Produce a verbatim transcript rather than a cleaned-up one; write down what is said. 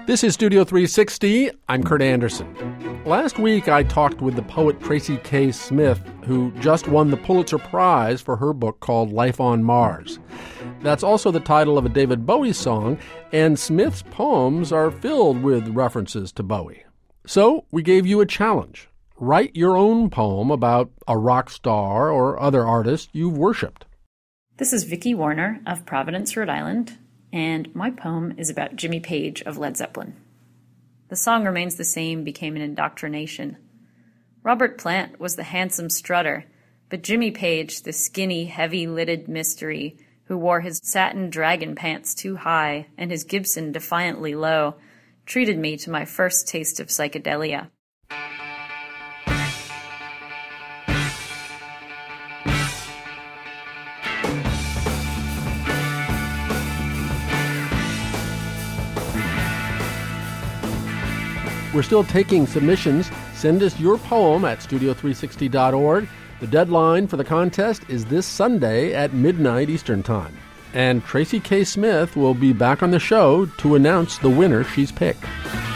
This is Studio three sixty. I'm Kurt Anderson. Last week, I talked with the poet Tracy K. Smith, who just won the Pulitzer Prize for her book called Life on Mars. That's also the title of a David Bowie song, and Smith's poems are filled with references to Bowie. So we gave you a challenge. Write your own poem about a rock star or other artist you've worshipped. This is Vicki Warner of Providence, Rhode Island, and my poem is about Jimmy Page of Led Zeppelin. The song remains the same, became an indoctrination. Robert Plant was the handsome strutter, but Jimmy Page, the skinny, heavy-lidded mystery who wore his satin dragon pants too high and his Gibson defiantly low, treated me to my first taste of psychedelia. We're still taking submissions. Send us your poem at studio three sixty dot org. The deadline for the contest is this Sunday at midnight Eastern Time. And Tracy K. Smith will be back on the show to announce the winner she's picked.